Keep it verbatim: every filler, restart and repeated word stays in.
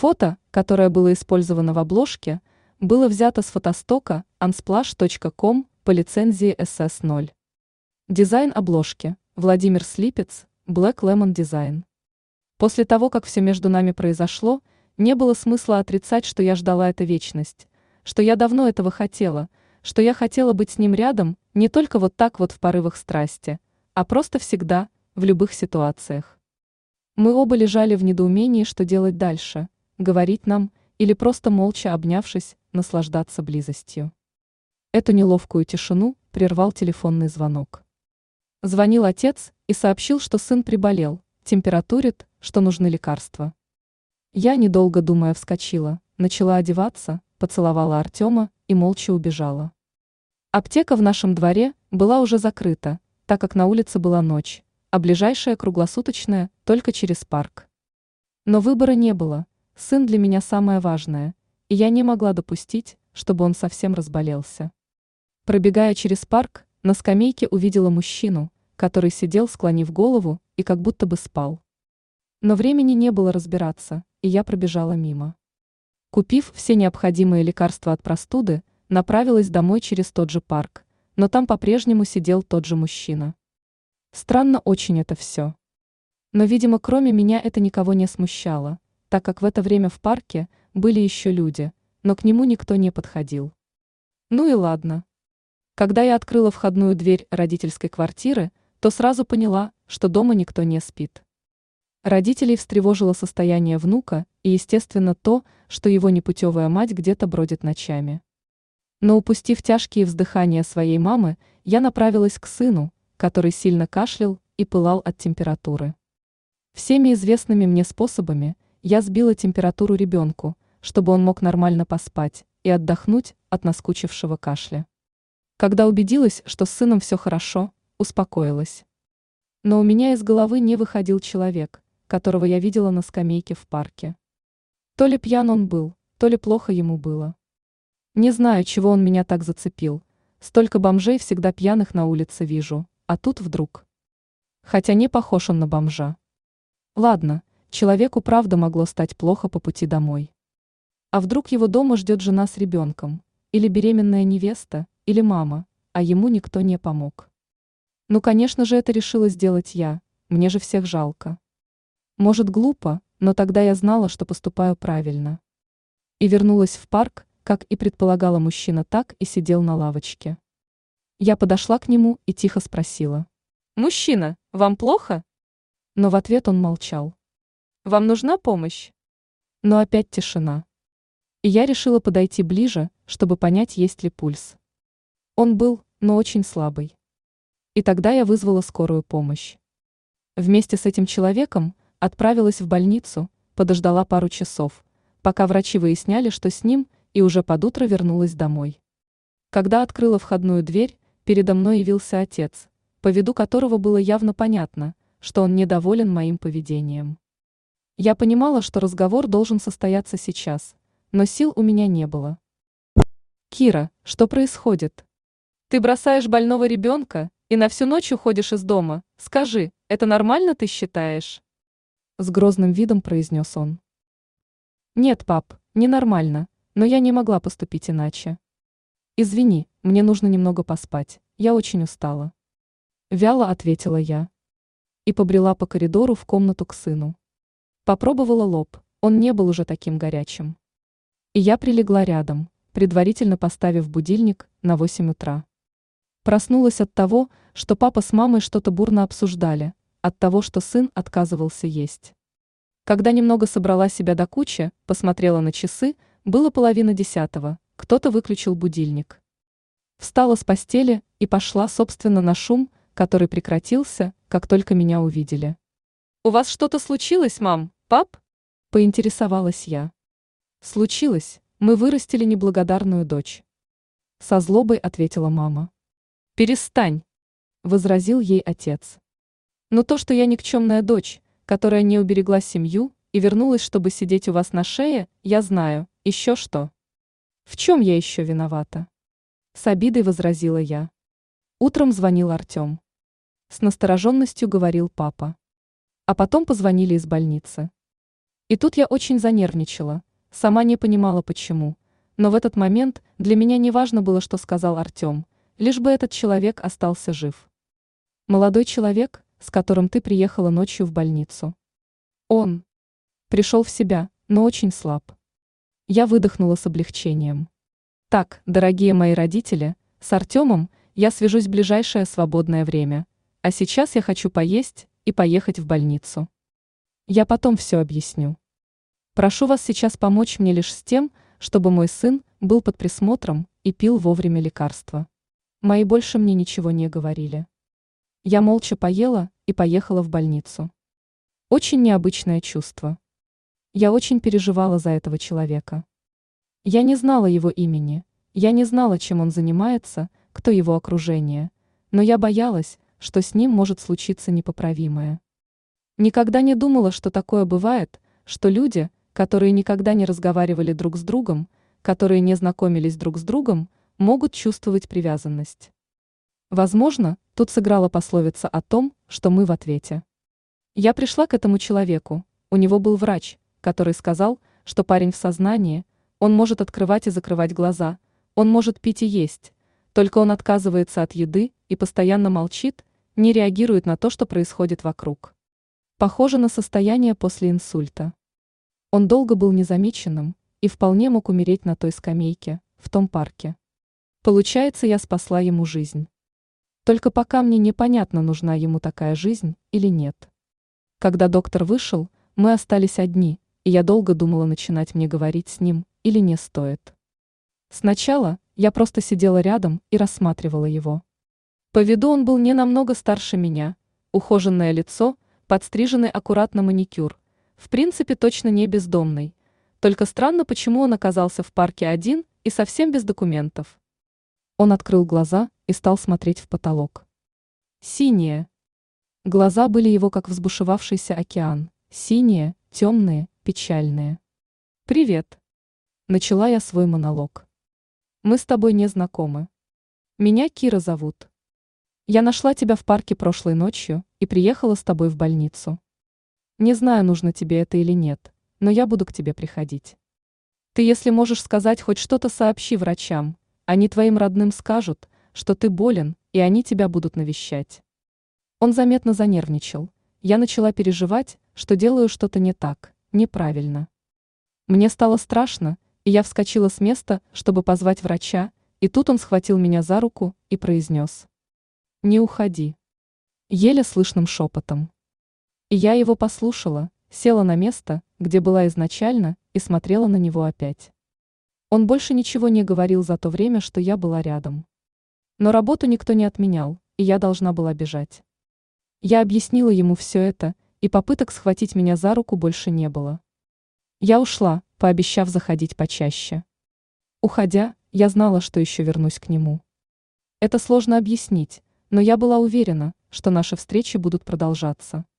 Фото, которое было использовано в обложке, было взято с фотостока unsplash точка ком по лицензии эс эс ноль. Дизайн обложки – Владимир Слипец, Black Lemon Design. После того, как все между нами произошло, не было смысла отрицать, что я ждала это вечность, что я давно этого хотела, что я хотела быть с ним рядом не только вот так вот в порывах страсти, а просто всегда, в любых ситуациях. Мы оба лежали в недоумении, что делать дальше, говорить нам или просто молча обнявшись, наслаждаться близостью. Эту неловкую тишину прервал телефонный звонок. Звонил отец и сообщил, что сын приболел, температурит, что нужны лекарства. Я, недолго думая, вскочила, начала одеваться, поцеловала Артема и молча убежала. Аптека в нашем дворе была уже закрыта, так как на улице была ночь, а ближайшая круглосуточная только через парк. Но выбора не было, сын для меня самое важное, и я не могла допустить, чтобы он совсем разболелся. Пробегая через парк, на скамейке увидела мужчину, который сидел, склонив голову, и как будто бы спал. Но времени не было разбираться, и я пробежала мимо. Купив все необходимые лекарства от простуды, направилась домой через тот же парк, но там по-прежнему сидел тот же мужчина. Странно очень это все. Но, видимо, кроме меня это никого не смущало, так как в это время в парке были еще люди, но к нему никто не подходил. Ну и ладно. Когда я открыла входную дверь родительской квартиры, то сразу поняла, что дома никто не спит. Родителей встревожило состояние внука и, естественно, то, что его непутевая мать где-то бродит ночами. Но упустив тяжкие вздыхания своей мамы, я направилась к сыну, который сильно кашлял и пылал от температуры. Всеми известными мне способами я сбила температуру ребенку, чтобы он мог нормально поспать и отдохнуть от наскучившего кашля. Когда убедилась, что с сыном все хорошо, успокоилась. Но у меня из головы не выходил человек, которого я видела на скамейке в парке. То ли пьян он был, то ли плохо ему было. Не знаю, чего он меня так зацепил. Столько бомжей всегда пьяных на улице вижу, а тут вдруг. Хотя не похож он на бомжа. Ладно, человеку правда могло стать плохо по пути домой. А вдруг его дома ждет жена с ребенком, или беременная невеста, или мама, а ему никто не помог. Ну, конечно же, это решила сделать я, мне же всех жалко. Может, глупо, но тогда я знала, что поступаю правильно. И вернулась в парк, как и предполагала мужчина, так и сидел на лавочке. Я подошла к нему и тихо спросила: «Мужчина, вам плохо?» Но в ответ он молчал. «Вам нужна помощь?» Но опять тишина. И я решила подойти ближе, чтобы понять, есть ли пульс. Он был, но очень слабый. И тогда я вызвала скорую помощь. Вместе с этим человеком отправилась в больницу, подождала пару часов, пока врачи выясняли, что с ним, и уже под утро вернулась домой. Когда открыла входную дверь, передо мной явился отец, по виду которого было явно понятно, что он недоволен моим поведением. Я понимала, что разговор должен состояться сейчас, но сил у меня не было. «Кира, что происходит? Ты бросаешь больного ребенка и на всю ночь уходишь из дома. Скажи, это нормально, ты считаешь?» С грозным видом произнес он. «Нет, пап, ненормально, но я не могла поступить иначе. Извини, мне нужно немного поспать, я очень устала». Вяло ответила я. И побрела по коридору в комнату к сыну. Попробовала лоб, он не был уже таким горячим. И я прилегла рядом, предварительно поставив будильник на восемь утра. Проснулась от того, что папа с мамой что-то бурно обсуждали, от того, что сын отказывался есть. Когда немного собрала себя до кучи, посмотрела на часы, было половина десятого, кто-то выключил будильник. Встала с постели и пошла, собственно, на шум, который прекратился, как только меня увидели. «У вас что-то случилось, мам, пап?» – поинтересовалась я. «Случилось, мы вырастили неблагодарную дочь». Со злобой ответила мама. «Перестань», – возразил ей отец. «Но то, что я никчемная дочь, которая не уберегла семью и вернулась, чтобы сидеть у вас на шее, я знаю, еще что. В чем я еще виновата?» С обидой возразила я. Утром звонил Артем. С настороженностью говорил папа. А потом позвонили из больницы. И тут я очень занервничала, сама не понимала почему, но в этот момент для меня не важно было, что сказал Артем, лишь бы этот человек остался жив. Молодой человек, с которым ты приехала ночью в больницу. Он пришел в себя, но очень слаб. Я выдохнула с облегчением. Так, дорогие мои родители, с Артемом я свяжусь в ближайшее свободное время, а сейчас я хочу поесть и поехать в больницу. Я потом все объясню. Прошу вас сейчас помочь мне лишь с тем, чтобы мой сын был под присмотром и пил вовремя лекарства. Мои больше мне ничего не говорили. Я молча поела и поехала в больницу. Очень необычное чувство. Я очень переживала за этого человека. Я не знала его имени, я не знала, чем он занимается, кто его окружение, но я боялась, что с ним может случиться непоправимое. Никогда не думала, что такое бывает, что люди, которые никогда не разговаривали друг с другом, которые не знакомились друг с другом, могут чувствовать привязанность. Возможно, тут сыграла пословица о том, что мы в ответе. Я пришла к этому человеку, у него был врач, который сказал, что парень в сознании, он может открывать и закрывать глаза, он может пить и есть, только он отказывается от еды и постоянно молчит, не реагирует на то, что происходит вокруг. Похоже на состояние после инсульта. Он долго был незамеченным и вполне мог умереть на той скамейке, в том парке. Получается, я спасла ему жизнь. Только пока мне непонятно, нужна ему такая жизнь или нет. Когда доктор вышел, мы остались одни, и я долго думала, начинать мне говорить с ним или не стоит. Сначала я просто сидела рядом и рассматривала его. По виду он был не намного старше меня, ухоженное лицо, подстриженный аккуратно маникюр, в принципе точно не бездомный, только странно, почему он оказался в парке один и совсем без документов. Он открыл глаза и стал смотреть в потолок. Синие. Глаза были его как взбушевавшийся океан, синие, темные, печальные. «Привет!» Начала я свой монолог. «Мы с тобой не знакомы. Меня Кира зовут. Я нашла тебя в парке прошлой ночью и приехала с тобой в больницу. Не знаю, нужно тебе это или нет, но я буду к тебе приходить. Ты, если можешь сказать хоть что-то, сообщи врачам, они твоим родным скажут, что ты болен, и они тебя будут навещать». Он заметно занервничал. Я начала переживать, что делаю что-то не так, неправильно. Мне стало страшно, и я вскочила с места, чтобы позвать врача, и тут он схватил меня за руку и произнес: «Не уходи». Еле слышным шепотом. И я его послушала, села на место, где была изначально, и смотрела на него опять. Он больше ничего не говорил за то время, что я была рядом. Но работу никто не отменял, и я должна была бежать. Я объяснила ему все это, и попыток схватить меня за руку больше не было. Я ушла, пообещав заходить почаще. Уходя, я знала, что еще вернусь к нему. Это сложно объяснить, но я была уверена, что наши встречи будут продолжаться.